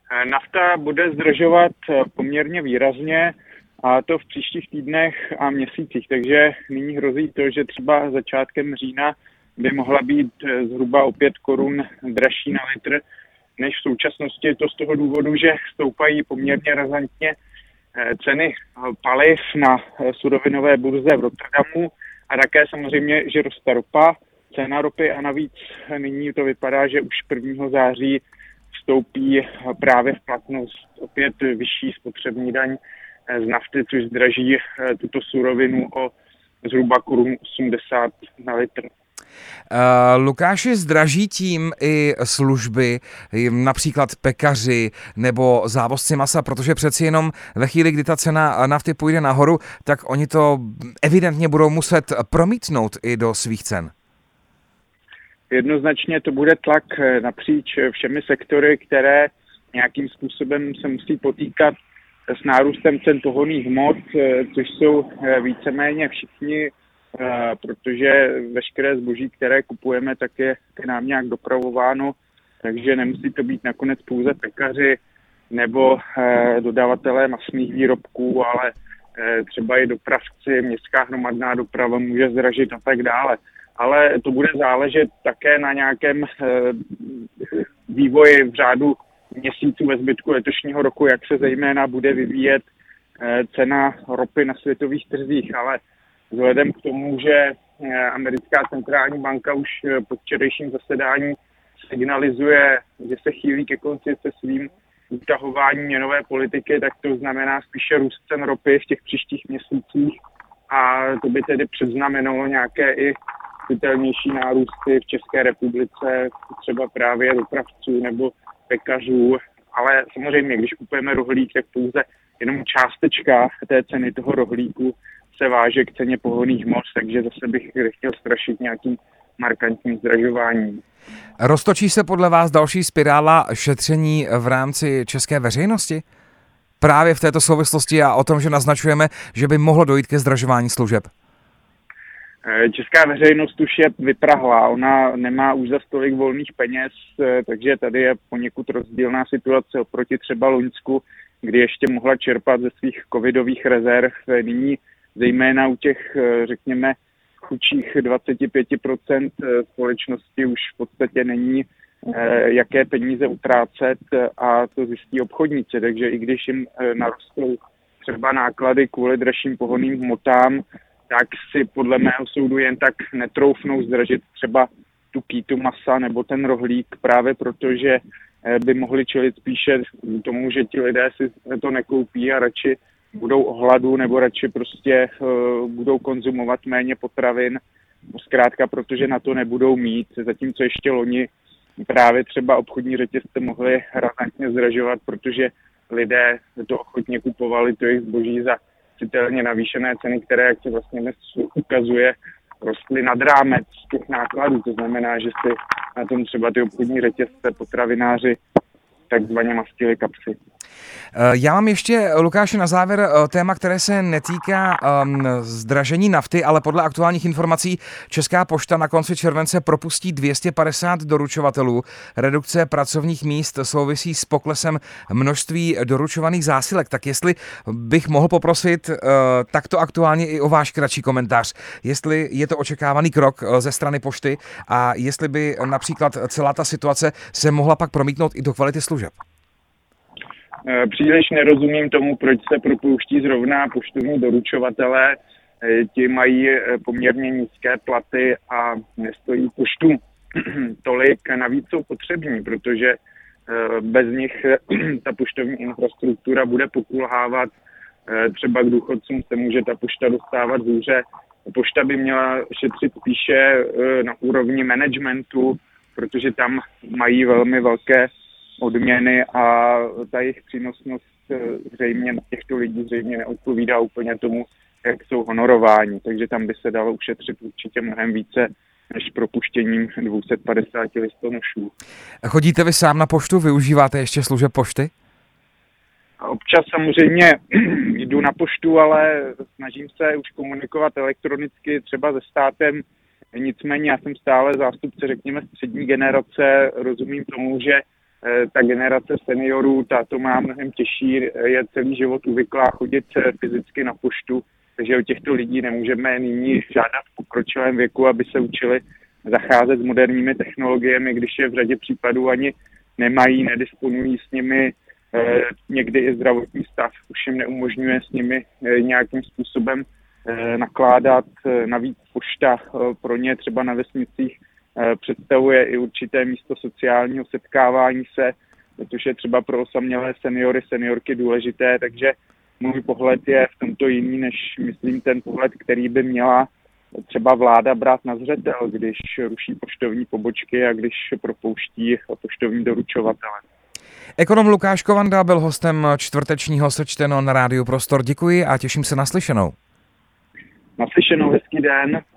Nafta bude zdražovat poměrně výrazně, a to v příštích týdnech a měsících. Takže nyní hrozí to, že třeba začátkem října by mohla být zhruba o 5 korun dražší na litr než v současnosti. Je to z toho důvodu, že stoupají poměrně razantně ceny paliv na surovinové burze v Rotterdamu a také samozřejmě, že roste ropa, cena ropy a navíc nyní to vypadá, že už 1. září vstoupí právě v platnost opět vyšší spotřební daň z nafty, což zdraží tuto surovinu o zhruba korun 80 na litr. Lukáši, zdraží tím i služby, například pekaři nebo závozci masa, protože přeci jenom ve chvíli, kdy ta cena nafty půjde nahoru, tak oni to evidentně budou muset promítnout i do svých cen. Jednoznačně to bude tlak napříč všemi sektory, které nějakým způsobem se musí potýkat s nárůstem cen pohonných hmot, což jsou víceméně všichni, protože veškeré zboží, které kupujeme, tak je k nám nějak dopravováno, takže nemusí to být nakonec pouze pekaři nebo dodavatelé masných výrobků, ale třeba i dopravci, městská hromadná doprava může zdražit a tak dále. Ale to bude záležet také na nějakém vývoji v řádu měsíců ve zbytku letošního roku, jak se zejména bude vyvíjet cena ropy na světových trzích. Ale vzhledem k tomu, že americká centrální banka už po včerejším zasedání signalizuje, že se chýlí ke konci se svým utahováním měnové politiky, tak to znamená spíše růst cen ropy v těch příštích měsících a to by tedy předznamenalo nějaké i citelnější nárůsty v České republice, třeba právě dopravců nebo pekařů, ale samozřejmě, když kupujeme rohlík, tak pouze jenom částečka té ceny toho rohlíku se váže k ceně pohonných hmot, takže zase bych chtěl strašit nějakým markantním zdražováním. Roztočí se podle vás další spirála šetření v rámci české veřejnosti? Právě v této souvislosti a o tom, že naznačujeme, že by mohlo dojít ke zdražování služeb. Česká veřejnost už je vyprahlá, ona nemá už za tolik volných peněz, takže tady je poněkud rozdílná situace oproti třeba Loňsku, kdy ještě mohla čerpat ze svých covidových rezerv. Nyní zejména u těch, řekněme, chudších 25% společnosti už v podstatě není jaké peníze utrácet a to zjistí obchodníci, takže i když jim narostou třeba náklady kvůli dražším pohonným hmotám, tak si podle mého soudu jen tak netroufnou zdražit třeba tu pítu masa nebo ten rohlík, právě protože by mohli čelit spíše tomu, že ti lidé si to nekoupí a radši budou o hladu nebo radši prostě budou konzumovat méně potravin, zkrátka protože na to nebudou mít, zatímco ještě loni právě třeba obchodní řetězce mohly razantně zdražovat, protože lidé to ochotně kupovali, to jejich zboží za citelně navýšené ceny, které, jak se vlastně dnes ukazuje, rostly nad rámec těch nákladů. To znamená, že si na tom třeba ty obchodní řetězce, potravináři takzvaně mastili kapsy. Já mám ještě, Lukáši, na závěr téma, které se netýká zdražení nafty, ale podle aktuálních informací Česká pošta na konci července propustí 250 doručovatelů. Redukce pracovních míst souvisí s poklesem množství doručovaných zásilek. Tak jestli bych mohl poprosit takto aktuálně i o váš kratší komentář. Jestli je to očekávaný krok ze strany pošty a jestli by například celá ta situace se mohla pak promítnout i do kvality služeb. Příliš nerozumím tomu, proč se propouští zrovna poštovní doručovatelé. Ti mají poměrně nízké platy a nestojí poštu tolik. Navíc jsou potřební, protože bez nich ta poštovní infrastruktura bude pokulhávat. Třeba k důchodcům se může ta pošta dostávat hůře. Pošta by měla šetřit spíše na úrovni managementu, protože tam mají velmi velké odměny a ta jejich přínosnost zřejmě těchto lidí zřejmě neodpovídá úplně tomu, jak jsou honorováni. Takže tam by se dalo ušetřit určitě mnohem více než propuštěním 250 listonošů. Chodíte vy sám na poštu? Využíváte ještě služeb pošty? Občas samozřejmě jdu na poštu, ale snažím se už komunikovat elektronicky třeba se státem. Nicméně já jsem stále zástupce, řekněme, střední generace. Rozumím tomu, že ta generace seniorů, ta to má mnohem těžší, je celý život uvyklá chodit fyzicky na poštu, takže od těchto lidí nemůžeme nyní žádat v pokročilém věku, aby se učili zacházet s moderními technologiemi, když je v řadě případů ani nemají, nedisponují s nimi, někdy i zdravotní stav už jim neumožňuje s nimi nějakým způsobem nakládat. Navíc pošta pro ně třeba na vesnicích představuje i určité místo sociálního setkávání se, protože třeba pro osamělé seniory, seniorky důležité, takže můj pohled je v tomto jiný, než myslím ten pohled, který by měla třeba vláda brát na zřetel, když ruší poštovní pobočky a když propouští poštovní doručovatele. Ekonom Lukáš Kovanda byl hostem čtvrtečního Sečteno na Rádiu Prostor. Děkuji a těším se na slyšenou. Naslyšenou, hezký den.